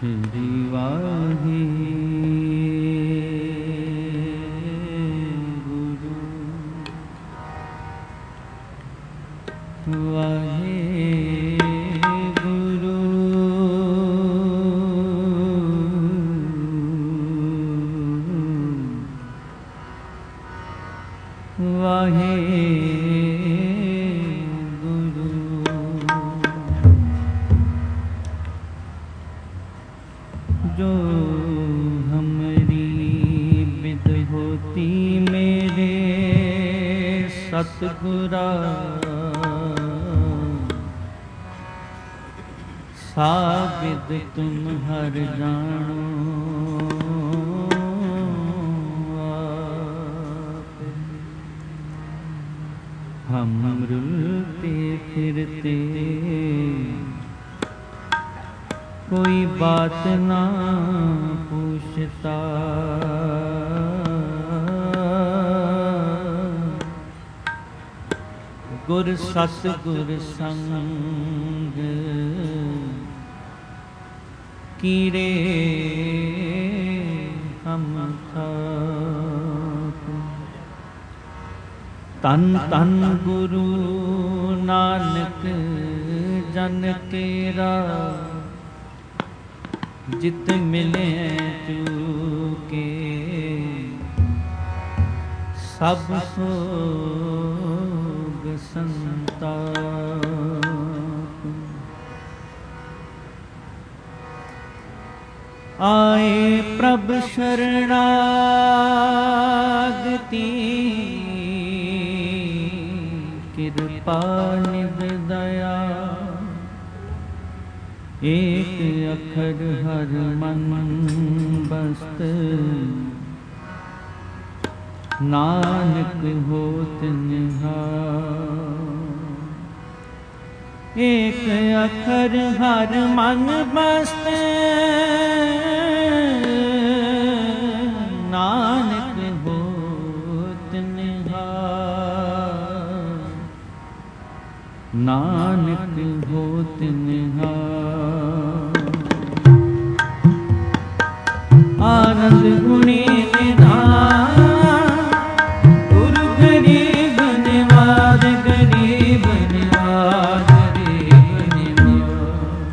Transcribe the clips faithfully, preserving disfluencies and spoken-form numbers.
श्री वाहे गुरु वाहे गुरु वाहे जो हमारी बिद होती मेरे सतगुरा साबिद तुम हर जानो आप। हम रुलते फिरते कोई बात ना पूछता, गुर सतगुर संग कीरे हम खाक। तन तन गुरु नानक जन तेरा जित मिले चूके सब सोग संताप। आए प्रभ शरणागति कृपा निध दया। एक अखर हर मन बस्त नानक होत निहार। एक अखर हर मन बस्त नानक होत निहार। नानक होत निहार। आनंद गुणी निधान गुरु गरीब निवाज गरीब निवाज गरीब निवाज।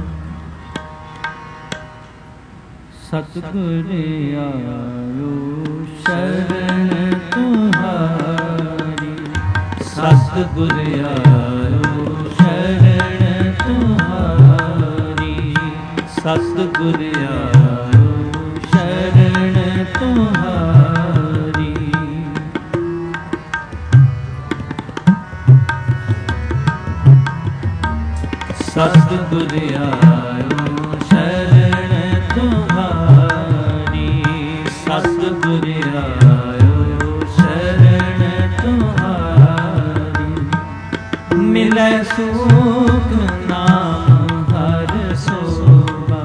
सतगुर आयो शरण तुम्हारी। सतगुर आयो शरण तुम्हारी। सतगुर आयो शरण तुम्हारी। सतगुर आयो शरण तुम्हारी। सतगुर आयो शरण तुम्हारी। मिलै सुख नाम हर सोबा।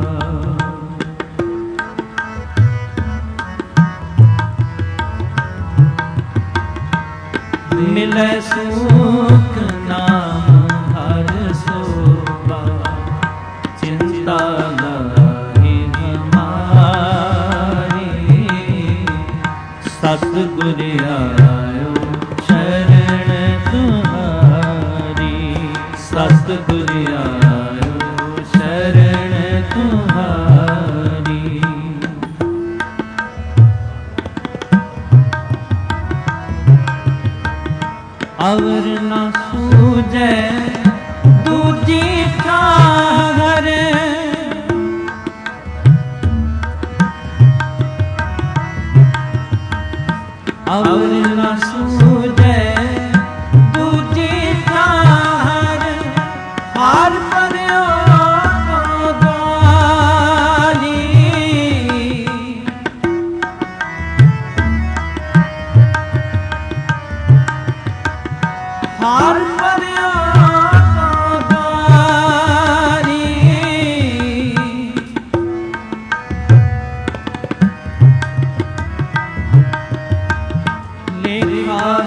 मिलै सुख नाम हर सोबा। चिंता लाही हमारी। सतगुर आयो शरण तुम्हारी। सतगुर आयो शरण तुम्हारी। अवर न सूझे दूजी ठाहर। अवर न सूझे दूजी ठाहर। हार पर्यो तो द्वारी। हार पर्यो तो द्वारी। लेखा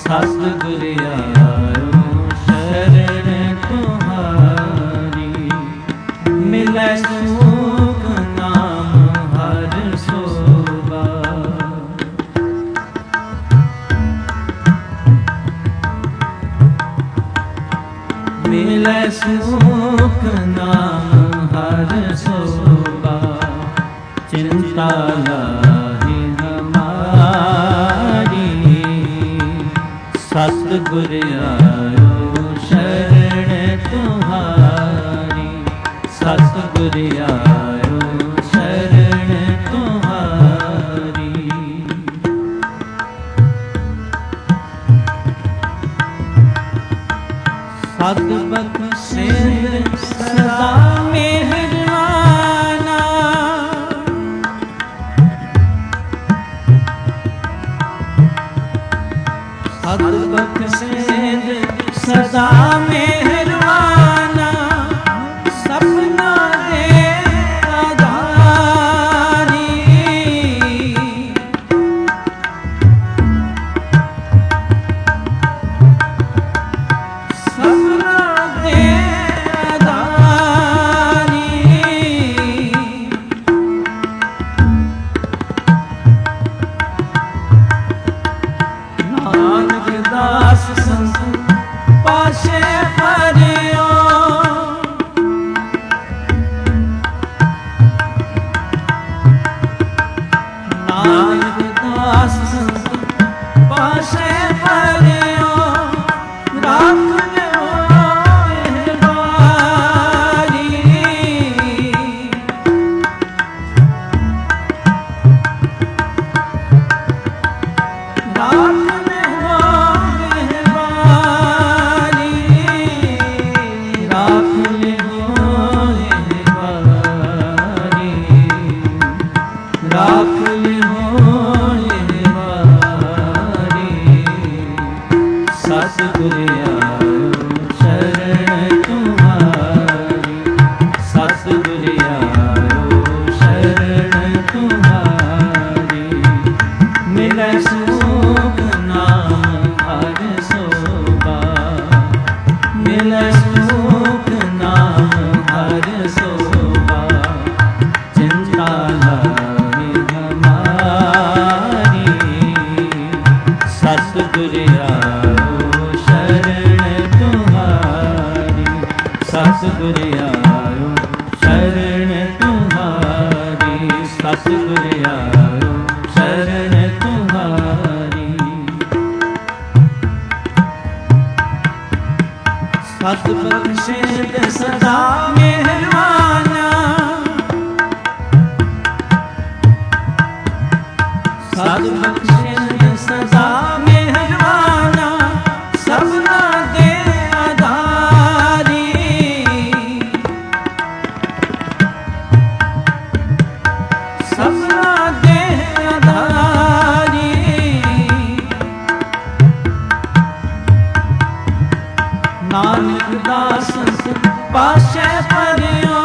सतगुर आयो शरण तुम्हारी, मिलै सुख नाम हर सोबा। मिलै सुख नाम हर सोबा, चिंता लाही हमारी। सतगुर आयो शरण तुम्हारी, सतगुर आयो शरण तुम्हारी। सतबख्शें सदा मेहरबाना, सतबख्शें सदा मेहरबाना, सपना दे आधारी। सपना दे आधारी, नानक दास संत पाशे परियो। नानक दास संत पाशे परियो, राख लियो मेहरबानी। राख लियो मेहरबानी, राख लियो मेहरबानी, राख लियो मेहरबानी। सतगुर आयो शरण तुम्हारी, सतगुर आयो शरण तुम्हारी। मिलै सुख नाम हर सोबा, मिलै सुख नाम हर सोबा, चिंता लाही हमारी। सतगुर आयो शरण तुम्हारी, सतगुर आयो शरण तुम्हारी, सतगुर आयो शरण तुम्हारी। सतबख्शें सदा मेहरबाना, सतबख्शें सदा मेहरबाना, सपना दे आधारी। सपना दे आधारी, नानक दास पाशे परियो।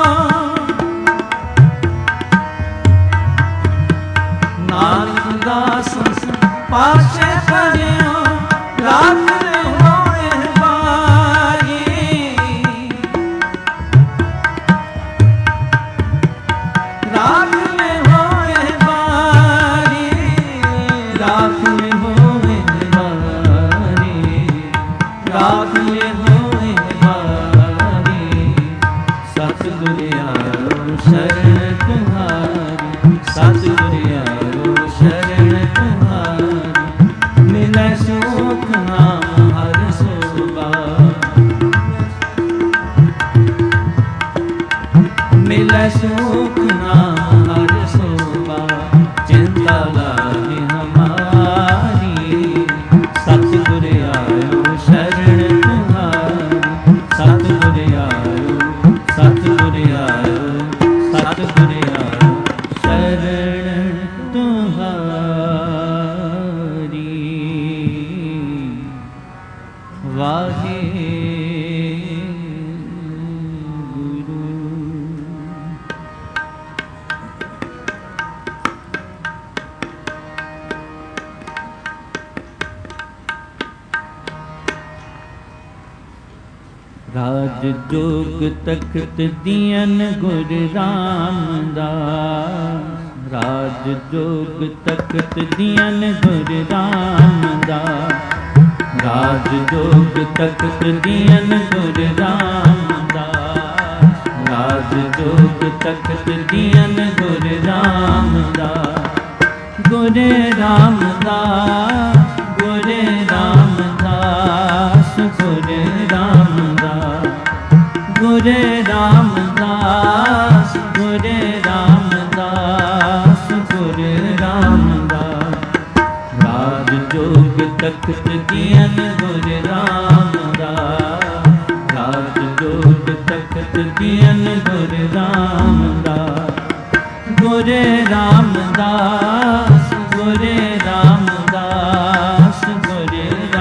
नानक दास पाशे परियो, राख लियो मेहरबानी। राख लियो मेहरबानी, राख लियो मेहरबानी, राख लियो मेहरबानी। सतगुर आयो शरण तुम्हारी, सतगुर आयो शरण तुम्हारी। मिलै सुख नाम हर सोबा, मिलै सुख नाम हर सोबा, चिंता लाही हमारी। सतगुर आयो शरण तुम्हारी, सतगुर आयो, सतगुर आयो, सतगुर आयो शरण तुम्हारी। वाहे गुरु। राज जोग तख्त दियन गुर रामदास, राज जोग तख्त दियन गुर रामदास, राज जोग तख्त दियन गुर रामदास, राज जोग तख्त दियन गुर रामदास, गुर रामदास, गुर रामदास, गुर रामदास, गुर रामदास, गुर रामदास, गुर रामदास, राज जोग तख्त दियन गुर रामदास, राज जोग तख्त दियन गुर रामदास, गुर रामदास, गुर रामदास, गुर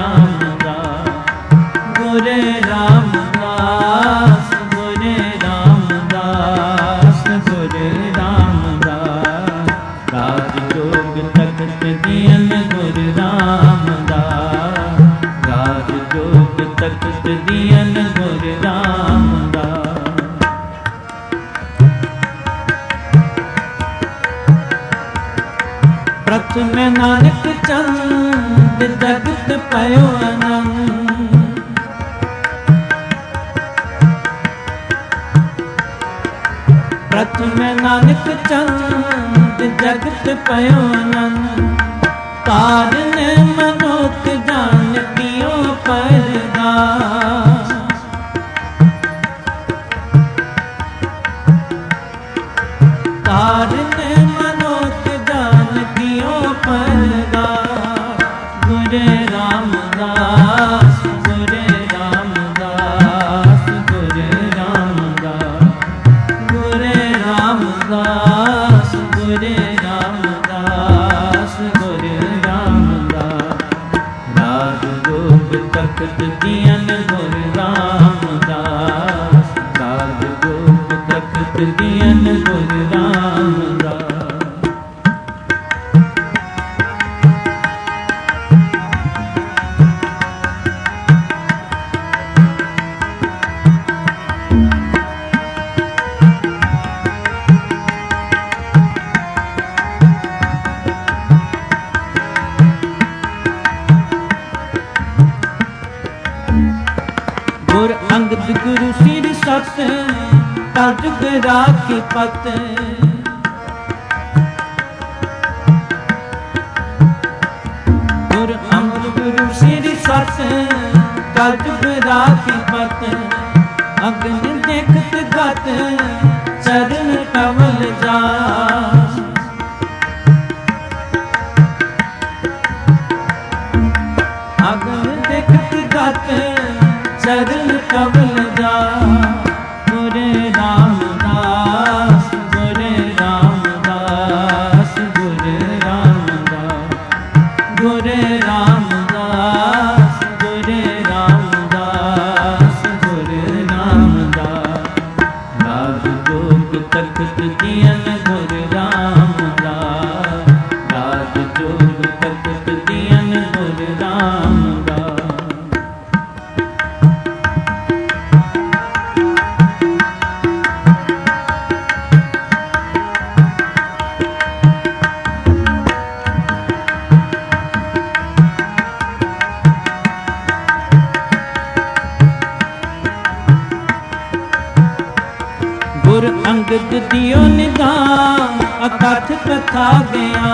रामदास, गुर रामदास, गुर रामदास, गुर रामदास, राज जोग तख्त दियन गुर रामदास, राज जोग तख्त दियन गुर रामदास। प्रथम नानक चंद जगत पयो आनंद, प्रथम नानक चंद जगत पयो आनंद, कारण मनोक जान पियो परगास, कारण मनोक जान पियो परगास, गुर रामदास, गुर रामदास, गुर रामदास, गुर रामदास, गुर रामदास, गुर रामदास, राज जोग तख्त दियन गुर रामदास, राज जोग तख्त दियन गुर रामदास। गुर अंगद गुरु सिर सत तज गरा के पत, गुर अंगद गुरु सिर सत तज गरा के पत, अग्न देखत गत चरण कमल जा, अग्न देखत गत चरण कमल जा, गुर रामदास, गुर रामदास, गुर रामदास, गुर रामदास, गुर रामदास, गुर रामदास, राज जोग तख्त दियन गुर रामदास, राज जोग तख्त दियन गुर रामदास। गुर अंगद दियो निदान अकथ कथा गया,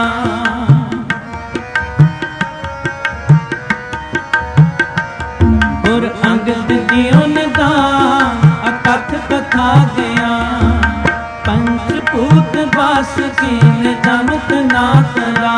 गुर अंगद दियो निदान अकथ कथा गया, पंचभूत बास कीन जमत ना करा,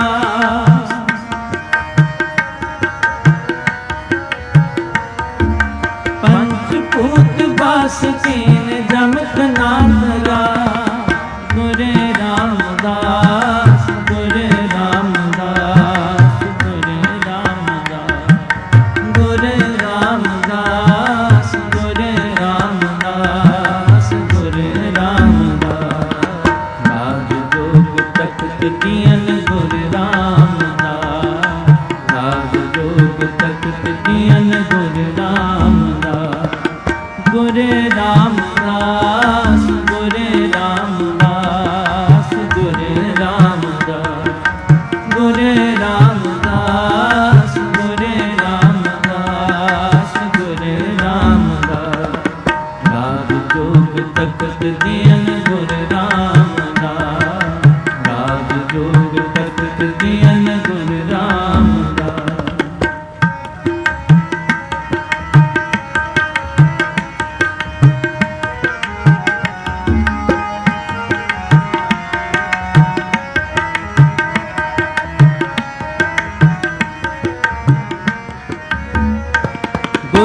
पंचभूत बास कीन जमत ना करा, गुर रामदास, गुर रामदास, गुर रामदास, गुर रामदास, गुर रामदास, गुर रामदास, राज जोग तख्त दियन गुर रामदास, राज जोग तख्त दियन गुर रामदास,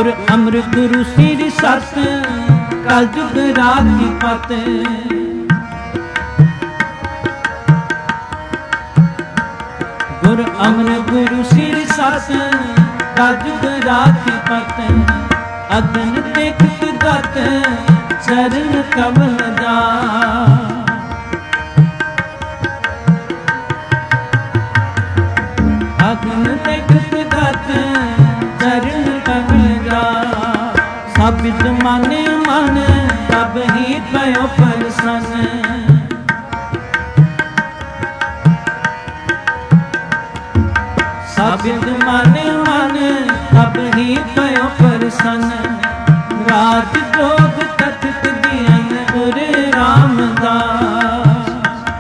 गुर अमृत गुरु सिर सत कल जुग राखी पत। गुर अमृत गुरु सिर सत कल जुग राखी पत। अगन देखत गत चरण कमल जा। अगन देखत गत चरण कमल जा। साबित माने मन तब ही भयो प्रसन्न। साबित माने मन तब ही भयो प्रसन्न। राज जोग तखत दियन गुर रामदास।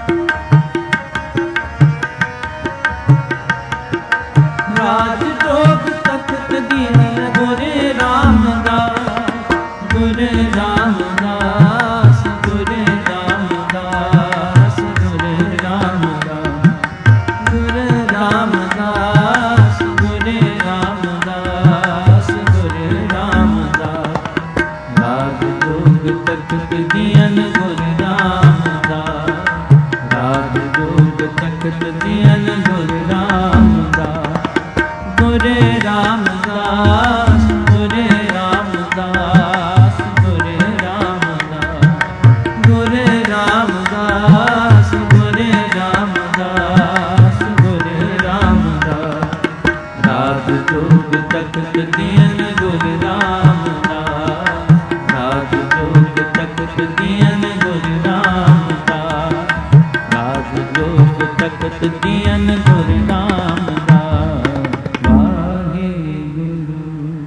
राज जोग तखत दियन गुर रामदास। गुर रामदास गुर रामदास गुर रामदास। गुर रामदास गुर रामदास गुर रामदास। राज जोग तखत दियन गुर रामदास। राज जोग तखत दियन गुर रामदास। गुर रामदास गुर रामदास गुर रामदास। गुर रामदास गुर रामदास गुर रामदास। राज जोग तखत दियन गुर रामदास। राज जोग तखत दियन गुर रामदास। राज जोग तखत दियन गुर रामदास। वाहेगुरु।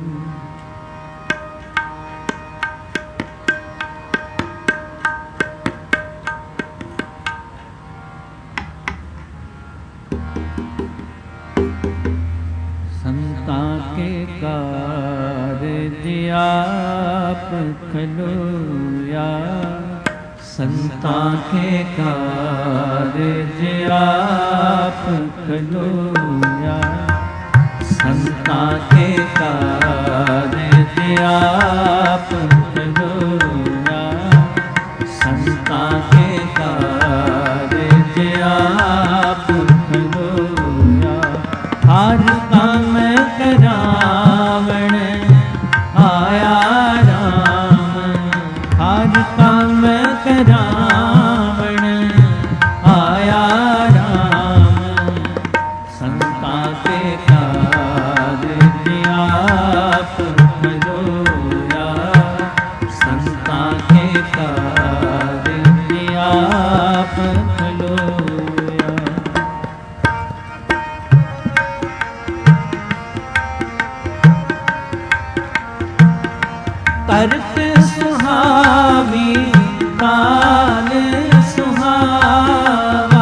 संता के कारज आप खलोया। संता के कारज आप खलोया। संता के कारज आप खलोया। संता के कारज आप खलोया। हर काम करावण आया राम। हर काम करावण आया राम। संता के कारज आप खलोया। संता के कारज आप खलोया। करत सुहावी काल सुहावा।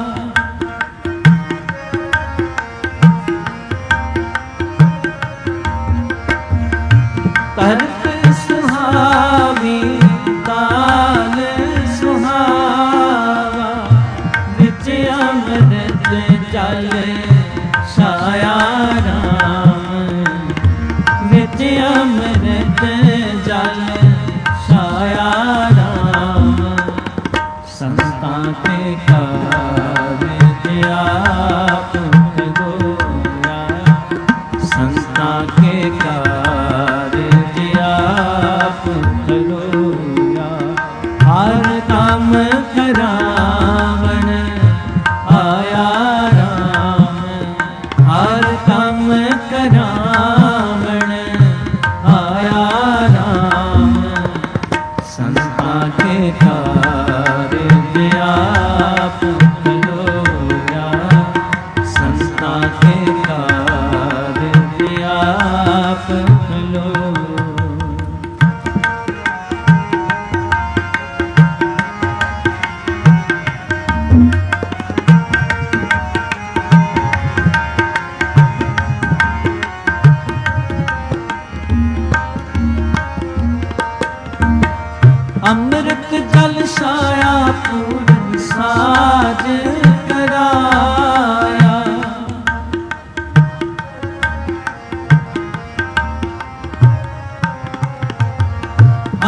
करत सुहावी काल सुहावा। विच अमृत जल छाया राम। विच अमृत जल छाया राम। संता के कारज आप खलोया। संता के कारज आप खलोया। हर काम करावण आया राम। हर काम करावण आया राम। संता के कारज आप खलोया। संता के कारज आप खलोया।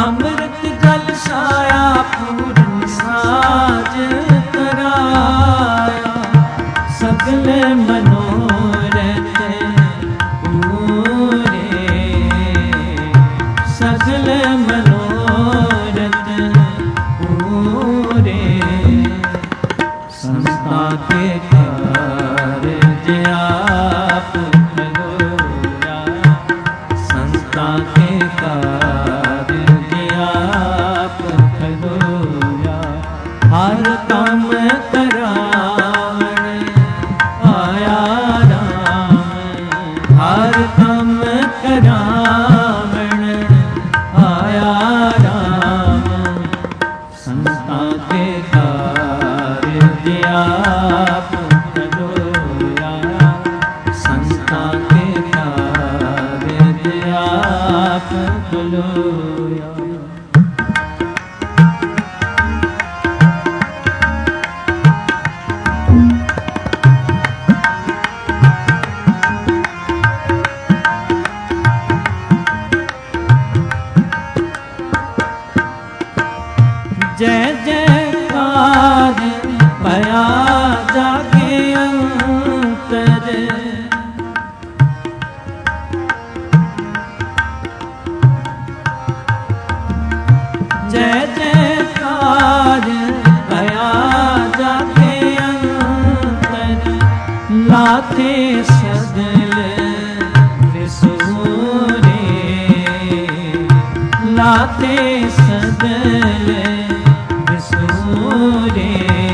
अमृत जल छाया पूर्ण साज कराया, सकल मनोरथ पूरे, सकल मनोरथ पूरे। संस्था के कार्य आप करोया, संस्था के कार्य आप करोया। हर काम करावन आया राम, हर काम करावन आया राम। संस्था के कार्य आप करोया, संस्था के कार्य आप करोया। जय जयकार भया जागे अंतर, जय जयकार भया जागे अंतर। लाथे सदल विसूरे, लाथे सदल विसूरे।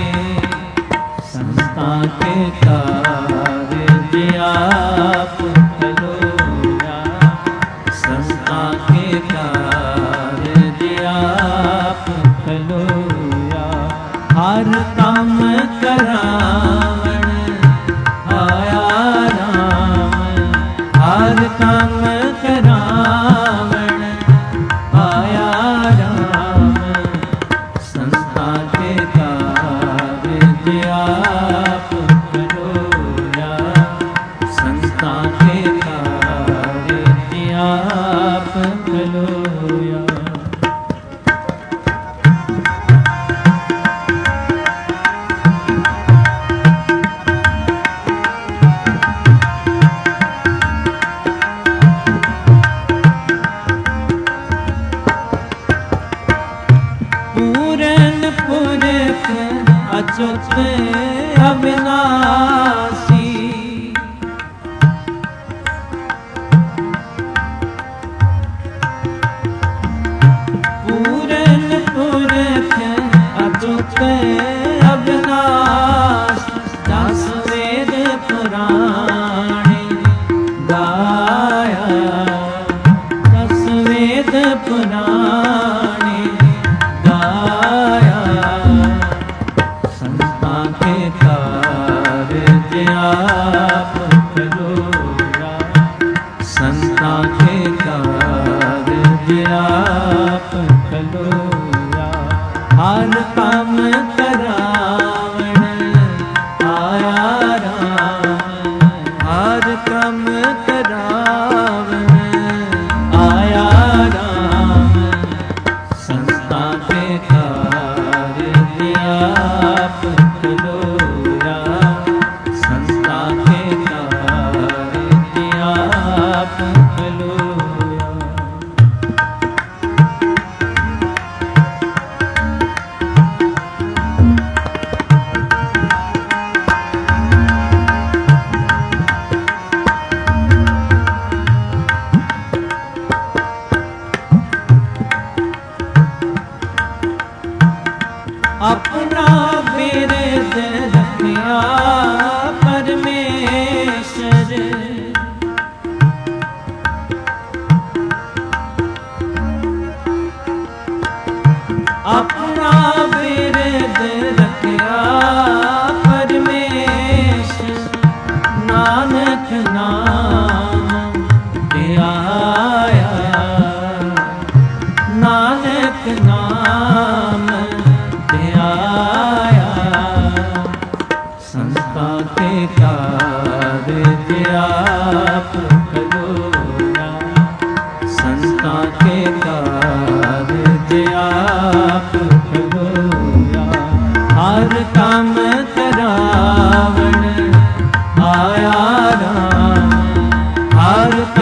संस्था के कार्य आप करोया, संस्था के कार्य आप करोया। हर काम करावन आया राम, हर काम करावन आया राम। संस्था के कार्य आप करोया, संस्था के कार्य आप करोया। पूरन पुरख अच्युत अविनाशी, पूरन पुरख अच्युत अविनाशी। दस वेद पुराण गाया, दस वेद पुराण गाया। संस्था के कार्य आप करोया, संस्था के कार्य आप करोया। हर काम करावन आया राम, हर काम करावन आया राम। संस्था के कार्य आप करोया, संस्था के कार्य आप करोया। अपना बिरद रखिया परमेश्वर, अपना बिरद रखिया परमेश्वर। नानक नाम ध्याया, नानक नाम ध्याया। संस्था के कार्य आप करोया, संस्था के कार्य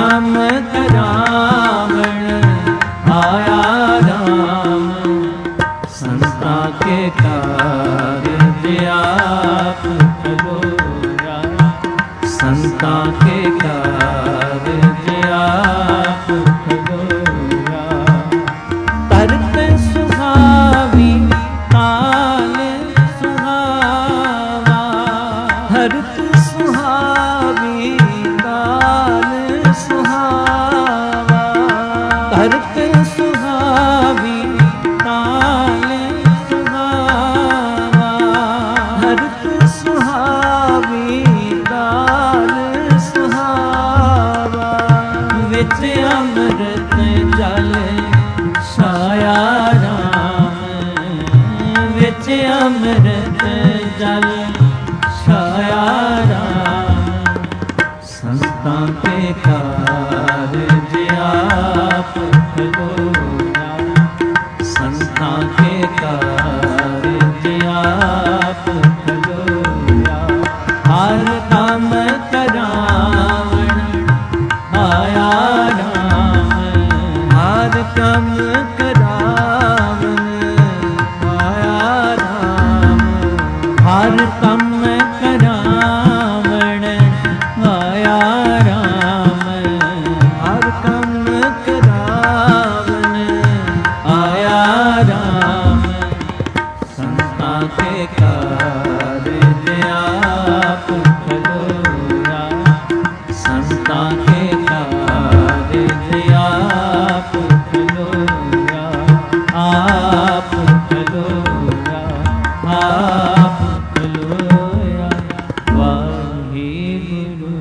काम करावण आया राम। संता के कार्य आप करोया, संता के कार्य आप करोया। तरत सुहावी ताल सुहावा, तरत सुहावी ताल सुहावा, तरत सुहावी ताल सुहावा, तरत सुहावी ताल सुहावा। विच अमृत जल छाया राम, विच अमृत जल छाया राम। संता के कार्य आप करोया, संता के कार्य आप करोया। हर काम करावण आया राम, हर काम करावण आया राम। हर काम करावण आया राम, हर काम करावण आया राम। संता के कार्य आप करोया, संता के कार्य आप करोया, आप करोया, आप करोया। वाहिगुरु।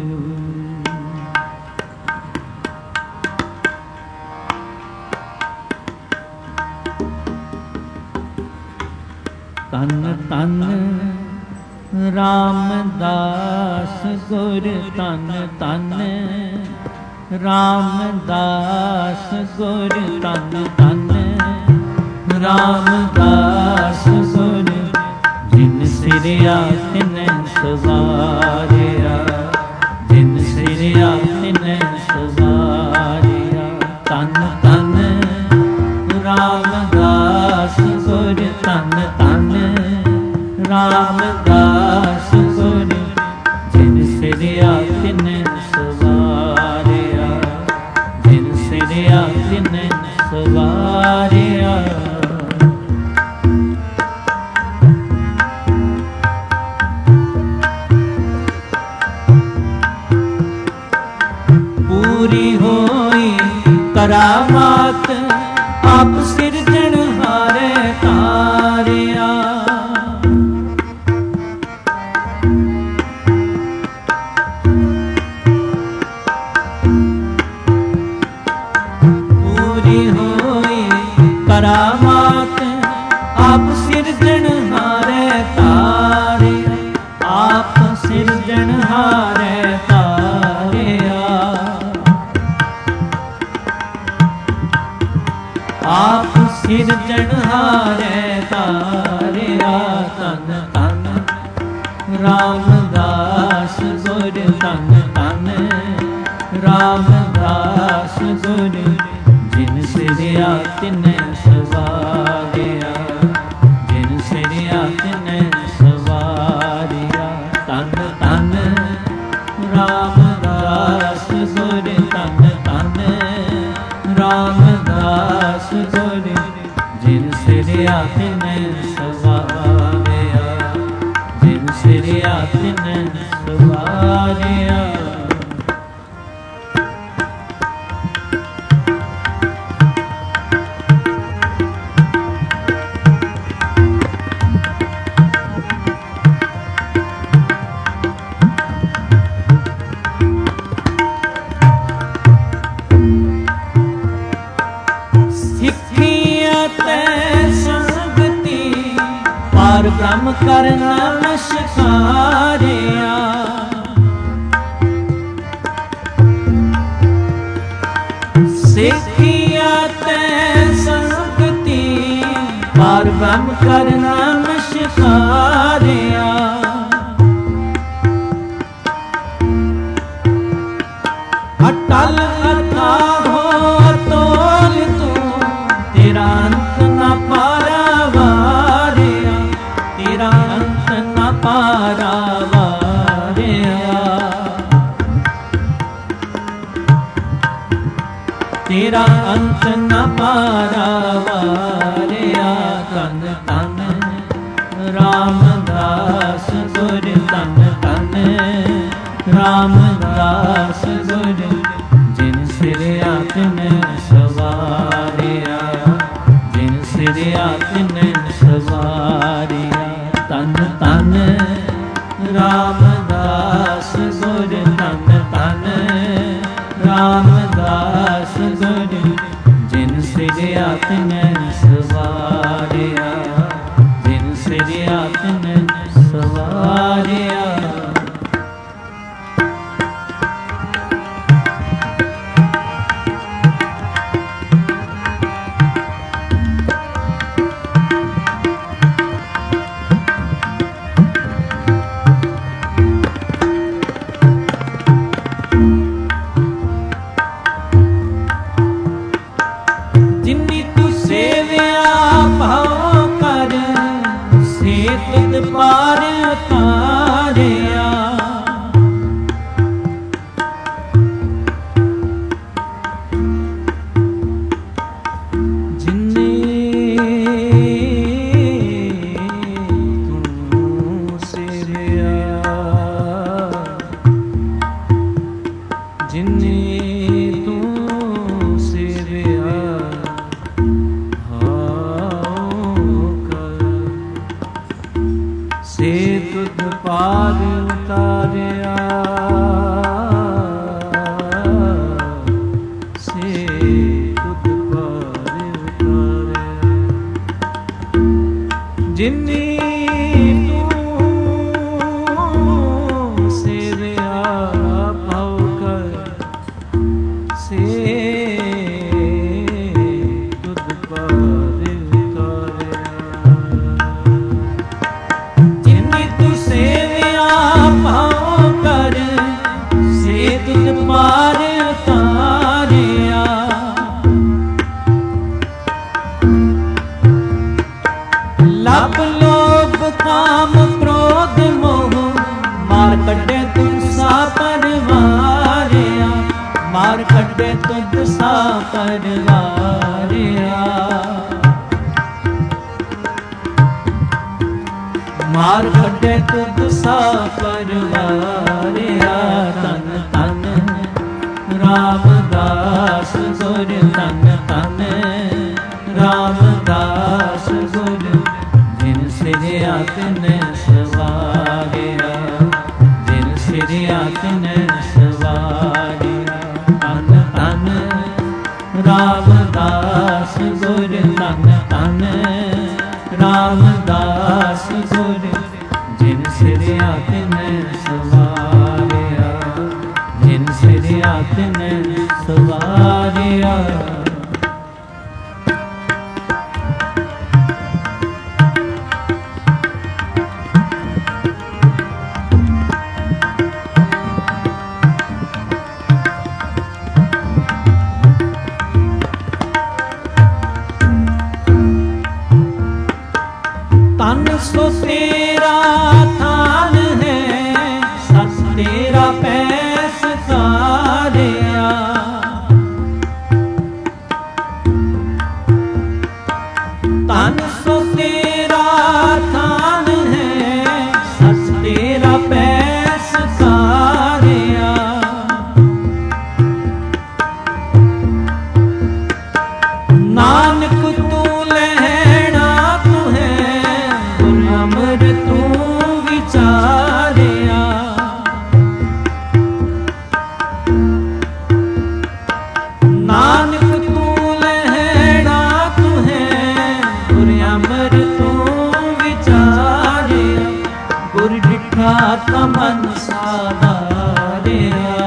तन तन रामदास गुर, तन तन रामदास गुर, तन तन रामदास गुर। जिन सिरिया तिन सवारिया, जिन सिरिया तिन सवारिया। तन तन रामदास गुर, तन तन रामदास गुर। जिन सिरिया तिन सवारिया, जिन सिरिया तिन सवारिया। पूरी होई करामात आप सिरजनहारे तारिया। पूरी होई करामात आप सिरजनहारे तारिया, आप सिरजनहारे तारिया। आप सिरजनहारे तारिया। तन तन रामदास गुर, तन तन रामदास गुर। जिन सिरिया तिन सवारिया, जिन सिरिया तिन सवारिया। तन तन रामदास गुर, तन तन रामदास गुर। जिन सिरिया तिन सवारिया, जिन सिरिया तिन सवारिया। पार ब्रह्म कर नमस्कारिया। सिखिया ते संगति पार ब्रह्म कर नमस्कारिया। अटल ਤੇਰਾ ਅੰਤ ਨ ਪਾਰਾ ਵਾਰਿਆ। ਧੰਨ ਧੰਨ ਰਾਮਦਾਸ ਗੁਰ, ਧੰਨ ਧੰਨ ਰਾਮਦਾਸ ਗੁਰ, ਜਿਨ ਸਿਰਿਆ ਤਿਨ ਸਵਾਰਿਆ, ਜਿਨ ਸਿਰਿਆ ਤਿਨ ਸਵਾਰਿਆ। ਧੰਨ ਧੰਨ ਰਾਮਦਾਸ ਗੁਰ, ਧੰਨ ਧੰਨ ਰਾਮਦਾਸ ਗੁਰ, ਜਿਨ ਸਿਰਿਆ ਤਿਨ ਸਵਾਰਿਆ, ਜਿਨ ਸਿਰਿਆ ਤਿਨ ਸਵਾਰਿਆ। ਜਿਨੀ ਤੂੰ ਸੇਵਿਆ ਭਾਉ ਕਰ, ਸੇ ਤੁਧ ਪਾਰ ਉਤਾਰਿਆ। ਜਿਨੇ ਤੂੰ ਸੇਵਿਆ, ਜਿਨੇ ਸੇ ਤੁਧ ਪਾਰ ਉਤਾਰਿਆ, ਸੇ ਤੁਧ ਪਾਰ ਉਤਾਰਿਆ। ਜਿਨੀ ਤੂੰ ਸੇਵਿਆ ਭਾਉ ਕਰ, ਸੇ ਤੁਧ ਪਾਰ ਉਤਾਰਿਆ। ਭਾਉ ਕਰ, ਸੇ ਤੁਧ ਪਾਰ ਉਤਾਰਿਆ। ਲਭ ਲੋਭ ਕਾਮ ਕ੍ਰੋਧ ਮੋਹ, ਮਾਰ ਕੱਢੇ ਤੁਧ ਸਾ ਪਰਵਾਰਿਆ, ਮਾਰ ਕੱਢੇ ਤੁਧ ਸਾ ਪਰਵਾਰਿਆ। ਮਾਰ ਕੱਢੇ ਤੁਧ ਸਾ ਪਰਵਾਰਿਆ। ਧੰਨ ਧੰਨ ਰਾਮਦਾਸ ਗੁਰ, ਧੰਨ ਧੰਨ ਰਾਮਦਾਸ ਗੁਰ, ਜਿਨ ਸਿਰਿਆ ਤਿਨ ਸਵਾਰਿਆ, ਜਿਨ ਸਿਰਿਆ ਤਿਨ ਸਵਾਰਿਆ। ਧੰਨ ਧੰਨ ਰਾਮਦਾਸ ਗੁਰ, ਧੰਨ ਧੰਨ ਰਾਮਦਾਸ ਗੁਰ, ਜਿਨ ਸਿਰਿਆ ਤਿਨ ਸਵਾਰਿਆ, ਜਿਨ ਸਿਰਿਆ ਤਿਨ ਸਵਾਰਿਆ। ਤਨ ਸੋ ਤੇਰਾ ਥਾਨ ਹੈ, ਸਤ ਤੇਰਾ ਪੈਸ ਸਾਰਿਆ। ਤਨ ਸੋ ਤੇਰਾ ਥਾਨ ਹੈ, ਸਤ ਤੇਰਾ ਪੈਸ ਸਾਰਿਆ। ਨਾਨਕ ਤੂੰ ਲੈਣਾ ਤੂੰ ਹੈ, ਅਮਰ ਤੂੰ ਵਿਚਾਰਿਆ। ਨਾਨਕ ਤੂੰ ਲੈਣਾ ਤੂੰ ਹੈ, ਗੁਰ ਅਮਰ ਤੂੰ ਵਿਚਾਰਿਆ। ਗੁਰ ਡਿਠਾ ਤਾ ਮਨ ਸਾਧਾਰਿਆ,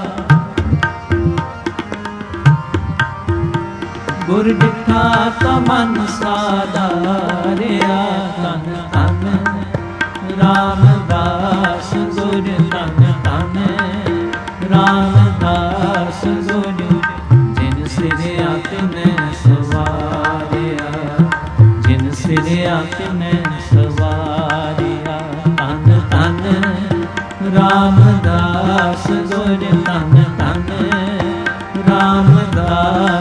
ਗੁਰ ਡਿਠਾ ਤਾ ਮਨ ਸਾਧਾਰਿਆ। ਧੰਨ ਧੰਨ ਰਾਮਦਾਸ ਗੁਰ, ਧੰਨ ਧੰਨ ਰਾਮਦਾਸ ਗੁਰ, ਜਿਨ ਸਿਰਿਆ ਤਿਨ ਸਵਾਰਿਆ, ਜਿਨ ਸਿਰਿਆ ਤਿਨ ਸਵਾਰਿਆ। ਧੰਨ ਧੰਨ ਰਾਮਦਾਸ ਗੁਰ, ਧੰਨ ਧੰਨ ਰਾਮਦਾਸ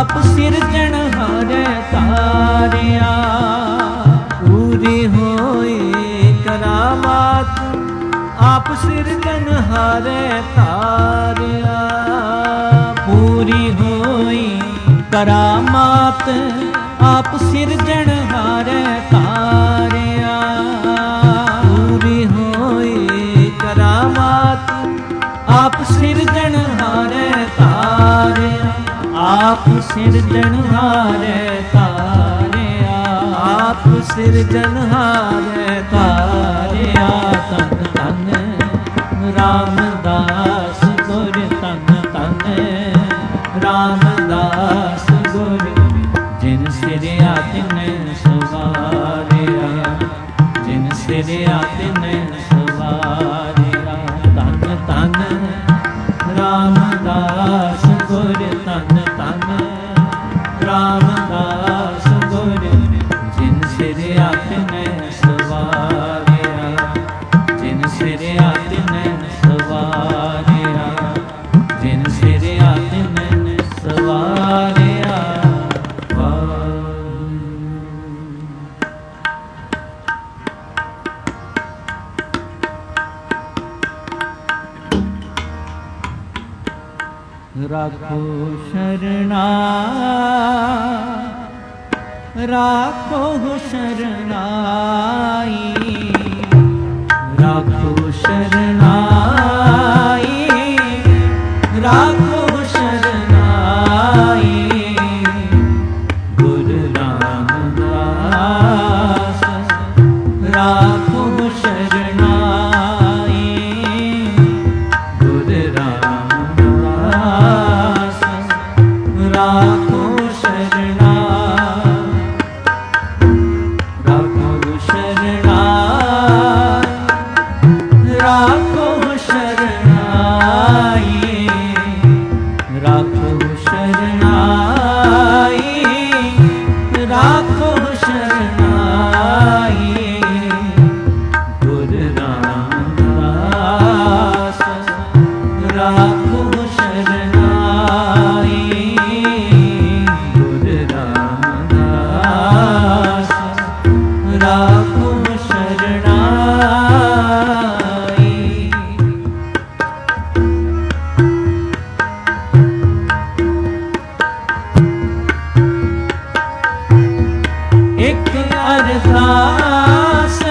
आप सिरजनहारे तारिया। पूरी होई करामात आप सिरजनहारे तारिया। पूरी होई करामात आप सिरजनहारे तारिया। पूरी होई करामात आप सिरजनहारे तारिया। आप सिरजनहारे तारिया। आप सिरजनहारे तारिया। तन तन रामदास गुर तन तन रामदास गुर। जिन सिरिया तिन सवारिया। जिन सिरिया तिन सवारिया। तन तन रामदास गुर तन तन रामदास गुर। जिन सिरिया तिन सवारिया। जिन सिरिया तिन सवारिया। जिन सिरिया तिन सवारिया। राखो शरणा राखो शरणाई। राखो शरणाई राखो शरणाई। गुरु रामदास राखो शरणाई। गुरु रामदास राखो शरणा। राखो शरणा राखो शरणाई। राखो शरणाई राखो शरणाई। गुरु रामदास राखो शरणाई। गुरु रामदास राखो शरणाई। एक अरदास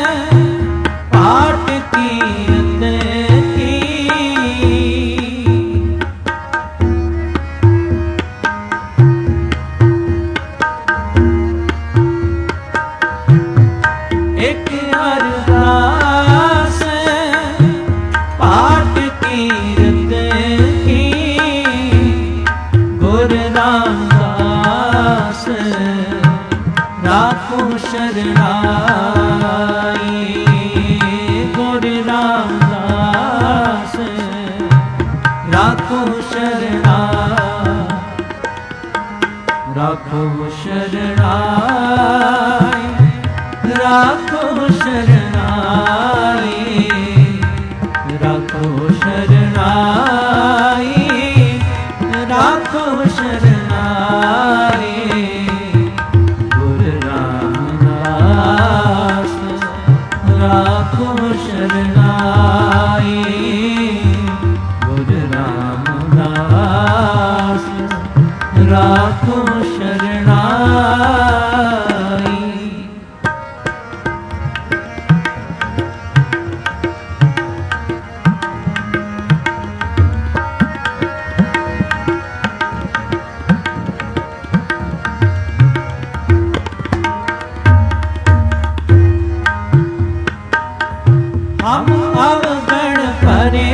पाठ कीरत की। एक अरदास पाठ कीरत की। गुरु रामदास राखो शरणाई। गुरु रामदास राखो शरणा। राखो शरणाई राखो शरणाई। राखो शरणाई राखो शरणाई। गुरु रामदास राखो शरणाई। गुरु रामदास राखो शरणाई। हम अवगण परे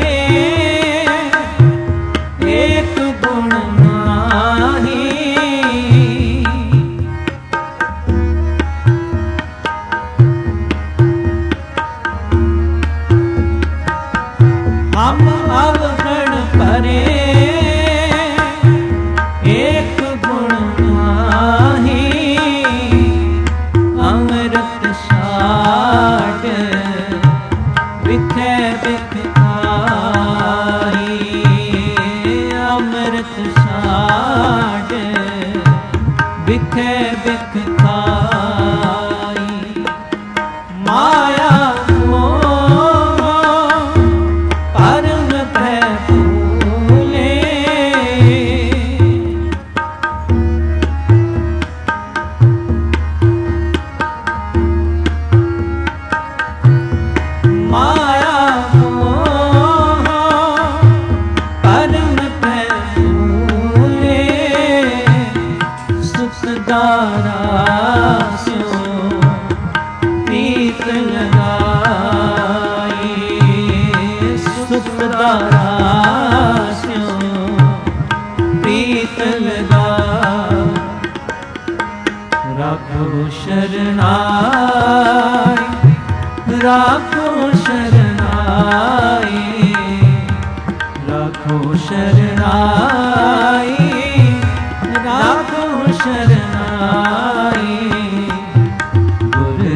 एक गुण नाही। बिखे बिख खाई माया राखो शरणाई राखो शरणाई राखो शरणाई गुरु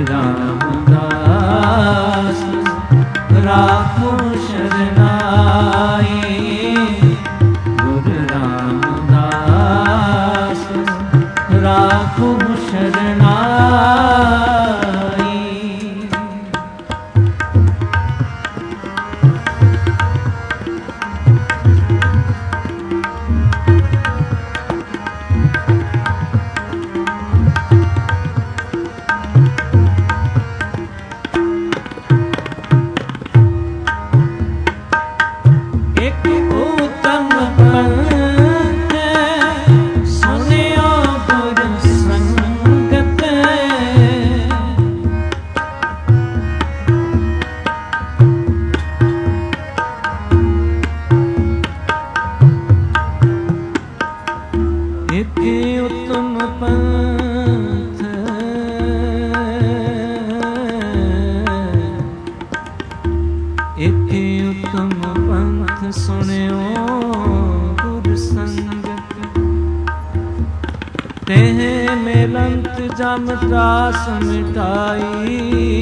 रामदास राखो शरणाई गुरु रामदास राखो शरणाई। जम त्रास मिटाई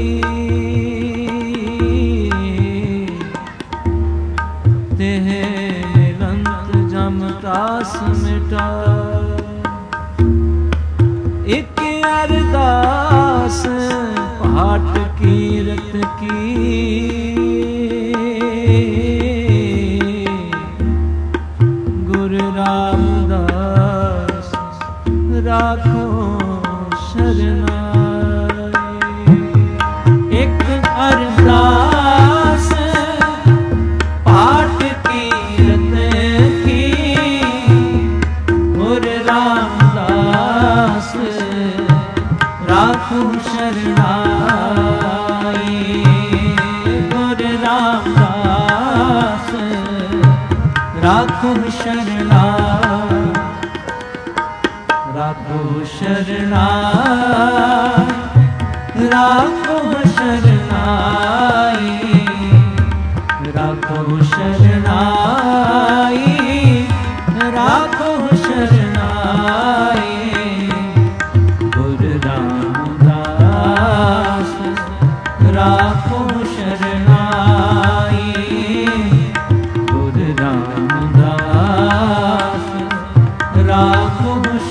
तेह निरंत जम त्रास मिटाई। एक अरदास पाठ कीरत की गुरु रामदास राखो एक अरदास पाठ कीरत की गुरु रामदास राखो शरणाई गुरु रामदास राखो शरणाई राखो शरणाई राखो शरणाई राखो शरणाई राखो शरणाई गुरु रामदास राखो शरणाई गुरु रामदास राखो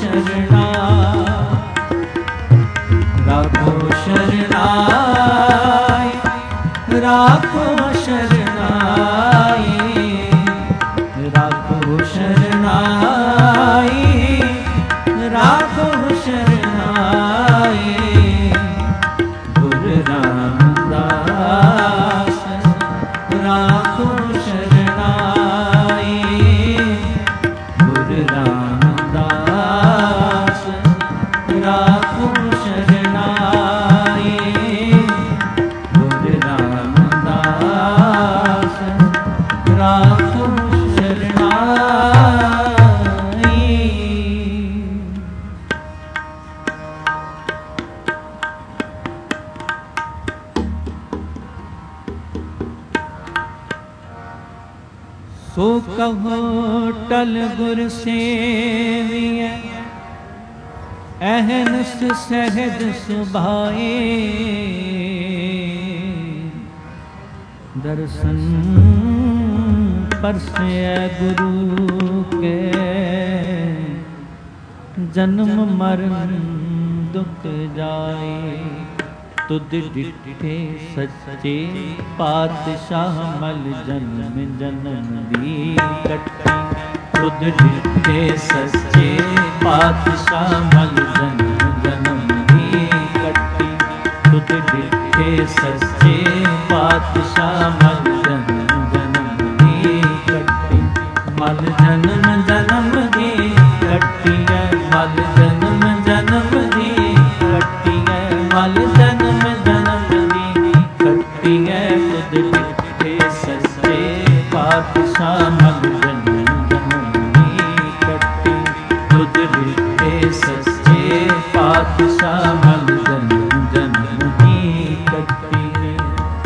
राखो शरणाई राखो शरणाई राखो शरणाई राखो शरणाई गुरु रामदास राखो शरणाई गुरु रामदास राखो शरणाई गुरु रामदास राखो शरणाई। सो कहो टल गुर सेविय अहनस सहज सुभाए दर्शन परसे गुरु के जन्म मरण दुख जाए। तुद डिठे सच्चे पातशाह मल जन्म जन्म दी कट्टी। तुद डिठे सच्चे पातशाह मल जन्म जन्म दी कट्टी। तुद डिठे सच्चे पातशाह मल जन्म जन्म दी कट्टी। मल जन्म जन्म दी कट्टी है। मल जन्म जन्म दी कट्टी है। मल जन्म जन्म दी कट्टी है। तुद डिठे सच्चे पातशाह मल जन्म जन्म दी कट्टी। तुद डिठे सच्चे पातशाह मल जन्म जन्म दी कट्टी है।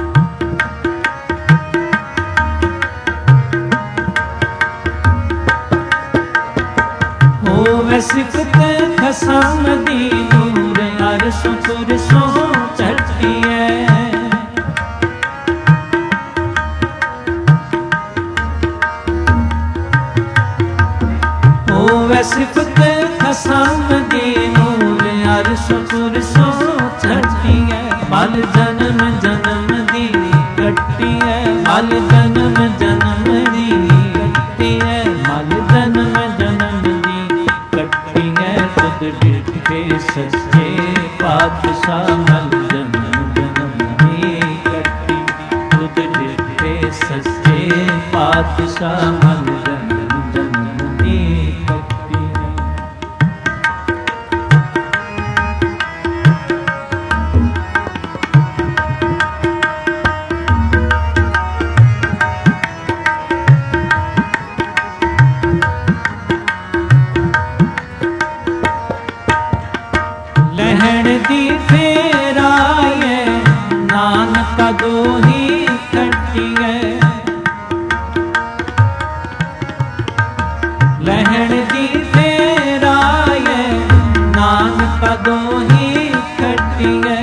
होवे सिफत खसम दी नूर अरश पुरसों चढ़ती है। होवे सिफत खसम दी नूर अरश पुरसों चढ़ती है। मल जन्म जन्म दी कट्टी है। मल जन्म जन्म दी कट्टी है। मल जन्म जन्म दी कट्टी है। तुद डिठे सच्चे पातशाह मल जन्म जन्म दी कट्टी। तुद डिठे सच्चे पातशाह मल जन्म जन्म दी कट्टी है। लहण दी फेराए नानक दो ही खट्टी है। लहण दी फेराए नानक दो ही खट्टी है।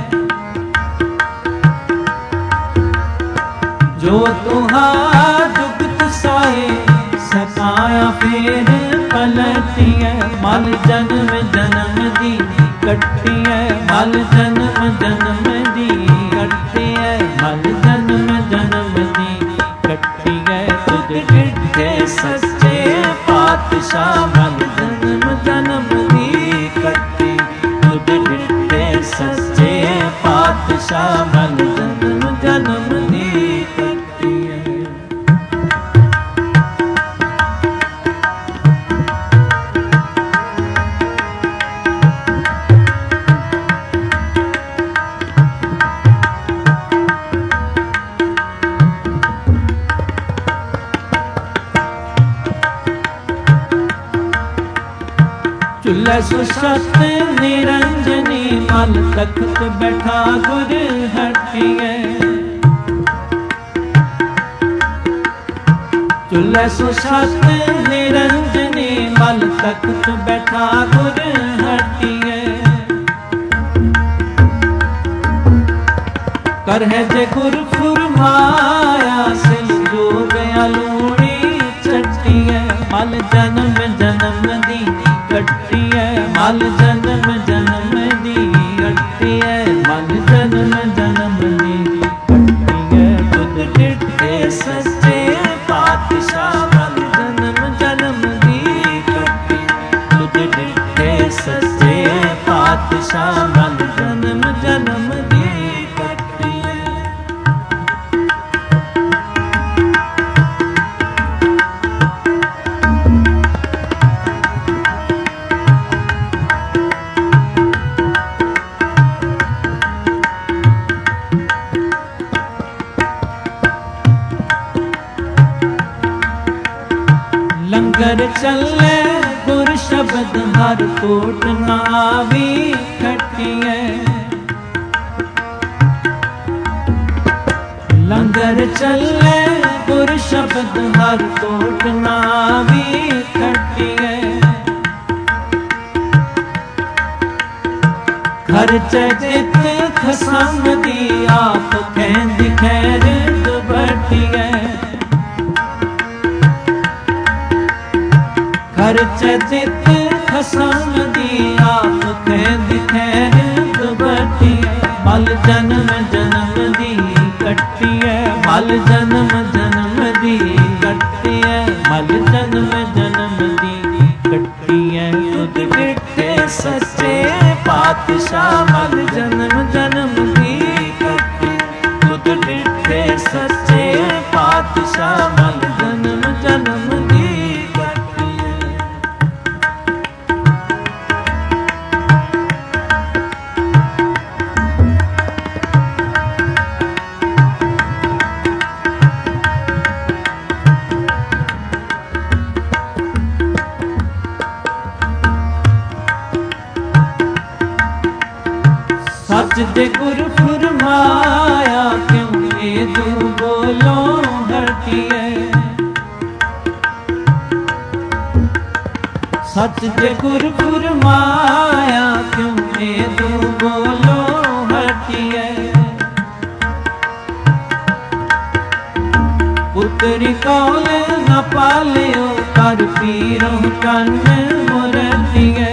जो तुहार दुख साए सताया फिर पलटी है। मल जन्म जन्म दी कट्टी है। मल जन्म जन्म दी कट्टी है। मल जन्म जन्म दी कट्टी है। तुद डिठे सच्चे पातशाह मल जन्म जन्म दी कट्टी। तुद डिठे सच्चे पातशाह मल जन्म जन्म दी कट्टी है। चूल्हे सुसत निरंजनी मल तख्त बैठा गुर हटी है। चूल्हे सुसत निरंजनी मल तख्त बैठा गुर हटी है। कर है जे गुर फुरमाया सिल जो गया लूणी चट्टी है। मल जन्म जन्म दी कट्टी है। मल जन्म जन्म दी कट्टी है। मल जन्म जन्म दी कट्टी है। तुद डिठे सच्चे पातशाह मल जन्म जन्म दी कट्टी। तुद डिठे सच्चे पातशाह मल जन्म जन्म दी कट्टी है। लंगर चले गुर शब्द हर कोट नावी खट्टी है। लंगर चले गुर शब्द हर कोट नावी खट्टी है। खर्च जित खसम दी आप कहंदी खैर दुबटी है। खर्च जित खसम दी आप खैद खैर दुबटी मल जन्म जन्म दी कट्टी है मल जन्म जन्म दी कट्टी है मल जन्म जन्म दी कट्टी है खुद डिठे सच्चे पातशाह मल जन्म जन्म दी कट्टी खुद डिठे सच्चे पातशाह मल जन्म जन्म दी कट्टी है। सच दे गुर फरमाया क्यों ये दू बोलो हटिए सच दे गुर फरमाया क्यों ये दू बोलो हटिए पुत्री कौल न पालियो कर पीरों कन मुरतिए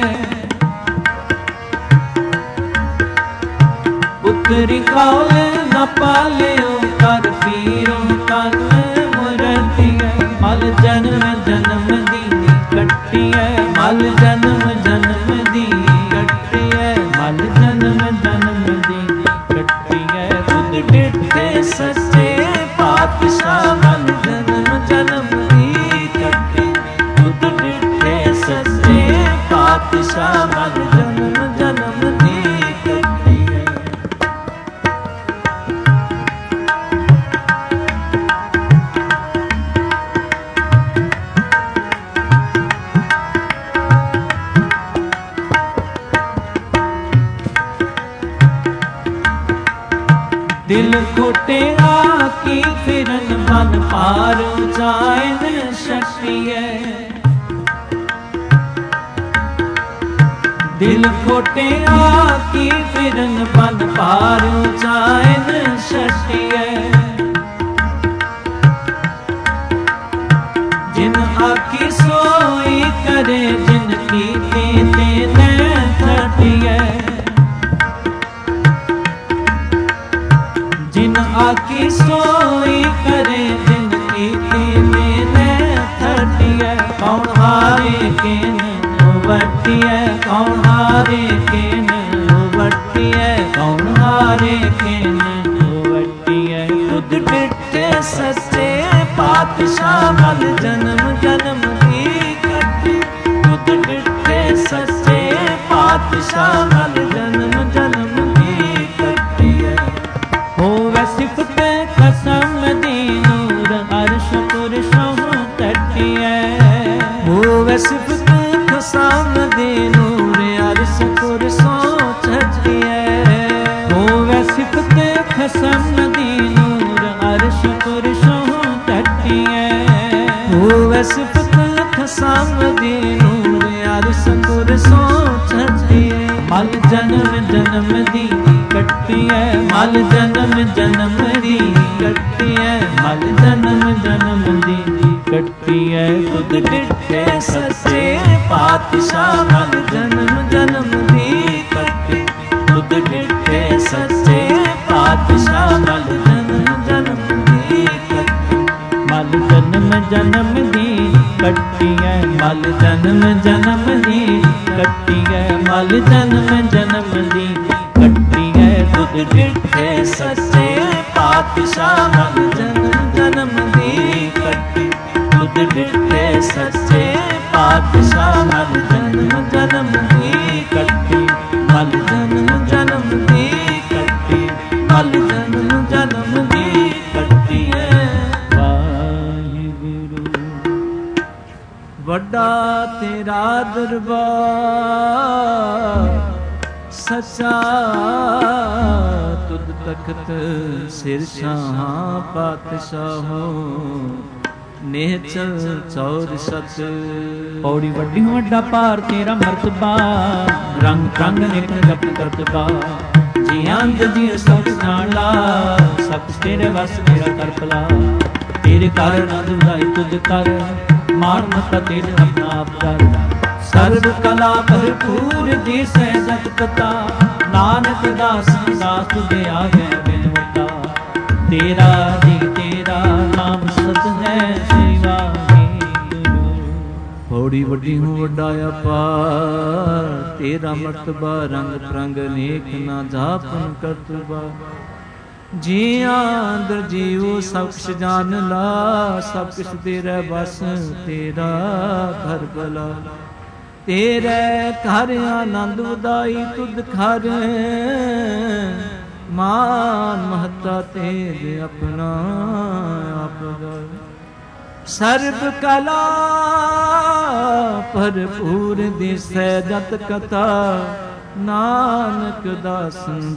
पुत्री कौल न पालियो कर पीरों कन मुरतिए मल जन्म जन्म दी कट्टी है मल जन्म जन्म दी कट्टी है मल जन्म जन्म दी कट्टी है खुद डिठे सच्चे पातशाह मल जन्म जन्म दी कट्टी खुद डिठे सच्चे पातशाह मल जन्म जन्म दी कट्टी है। दिल खोटे आकी फिरन मन पार जायन शक्तिए दिल खोटे आकी फिरन मन पार जायन शक्तिए जिन आकी सोई करे जिन की तेने थटिए जिन आकी सोई करे जिनकी मैंने थटिए कौन हारे किन वटिए कौन हारे किन वटिए कौन हारे किन वटिए खुद डिठे सच्चे पातशाह मल जन्म जन्म की कट्टी खुद डिठे सच्चे पातशाह मल जन्म जन्म की कट्टी है। होवे सिफत कसम दी नूर अर्श पुरशों तटिए होवे सिफत कसम दी नूर अर्श पुरशों तटिए होवे सिफत कसम दी नूर अर्श पुरशों तटिए होवे सिफत कसम दी नूर अर्श पुरशों तटिए मल जन्म जन्म दी कट्टी है मल जन्म जन्म दी कट्टी है मल जन्म जन्म दी कट्टी है खुद डिठे सच्चे पातशाह मल जन्म जन्म दी कट्टी खुद डिठे सच्चे पातशाह मल जन्म जन्म दी कट्टी मल जन्म जन्म दी कट्टी है मल जन्म जन्म दी कट्टी है मल जन्म जन्म दी कट्टी है खुद डिठे सच्चे पातशाह मल जन्म जन्म दी कट्टी खुद डिठे सच्चे पातशाह मल जन्म जन्म दी कट्टी मल जन्म जन्म दी कट्टी मल जन्म जन्म दी कट्टी है। वाहिगुरू वड्डा तेरा दरबार सच्चा तुद तख्त सिर शाह पातशाहो नेचल चौर सत पौड़ी वड्डी वड्डा पार तेरा मर्तबा रंग रंग निक जप करतबा जी अंत जी सब जाना सब तेरे वस मेरा कर भला तेरे कारण दुलाई तुझ कर मार मत तेरे अपना आप कर ਸਰਬ ਕਲਾ ਭਰਪੂਰ ਦਿਸੈ ਜਤ ਕਥਾ, ਨਾਨਕ ਦਾਸ ਦਾਸ ਤੁਧੇ ਆਗੇ ਬਿਨਵਤਾ। ਤੇਰਾ ਜੀ ਤੇਰਾ ਨਾਮ ਸਤ ਹੈ ਸ੍ਰੀ ਵਾਹਿਗੁਰੂ। ਪੌੜੀ ਵੱਡੀ ਹੂੰ ਵੱਡਾ ਅਪਾਰ, ਤੇਰਾ ਮਰਤਬਾ ਰੰਗ ਪ੍ਰੰਗ ਨੇਕ ਨਾ ਜਾਪਨ ਕਰਤਬਾ। ਜੀ ਆਂਦਰ ਜੀਉ ਸਭ ਕੁਛ ਜਾਣ ਲਾ, ਸਭ ਕੁਛ ਤੇਰਾ ਬਸ ਤੇਰਾ ਘਰ ਭਲਾ। ਤੇਰੇ ਘਰ ਆਨੰਦ ਉਦਾਈ ਤੁਧ ਘਰ, ਮਾਨ ਮਹੱਤਾ ਤੇਰੇ ਆਪਣਾ ਆਪ ਗਾਏ। ਸਰਬ ਕਲਾ ਭਰਪੂਰ ਦਿਸੈ ਜਤ ਕਥਾ, ਨਾਨਕ ਦਾਸਨ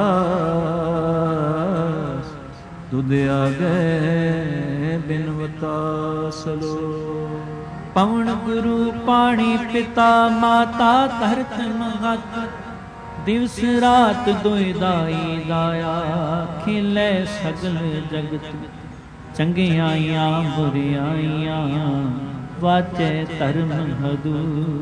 ਦਾਸ ਤੁਧ ਆਗੇ ਬਿਨਵਤਾ ਸਲੋ। ਪਵਨ ਗੁਰੂ ਪਾਣੀ ਪਿਤਾ ਮਾਤਾ ਧਰਤ ਮਹਤ, ਦਿਵਸ ਰਾਤ ਦੁਇ ਦਾਈ ਦਾਇਆ। ਖਿਲੇ ਸਗਲ ਜਗਤ ਚੰਗਿਆਈਆਂ ਬੁਰਿਆਈਆਂ, ਵਾਚੈ ਧਰਮ ਹਦੂ।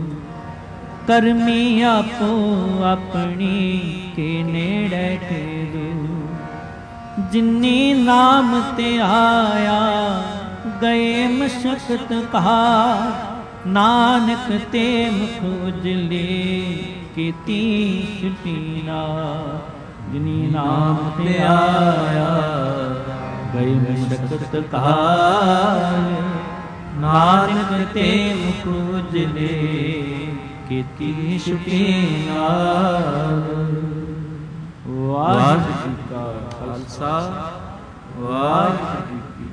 ਕਰਮੀ ਆਪੋ ਆਪਣੀ ਕੇ ਨੇੜੇ ਠੇਰੂ। ਜਿਨੀ ਨਾਮ ਤੇ ਆਇਆ ਗਏ ਮਸ਼ਕਤ ਕਹਾ, ਨਾਨਕ ਤੇ ਮੁਖ ਉਜਲੇ ਕੀਤੀ ਛੁਟੀਨਾ। ਜਿਨੀ ਨਾਮ ਤੇ ਆਇਆ ਗਏ ਮਸ਼ਕਤ ਕਹਾ, ਨਾਨਕ ਤੇ ਮੁਖ ਉਜਲੇ ਕੀਤੀ ਛੁਟੀਨਾ। ਵਾਹਿਗੁਰੂ ਜੀ ਕਾ ਖਾਲਸਾ, ਵਾਹਿਗੁਰੂ ਜੀ ਕੀ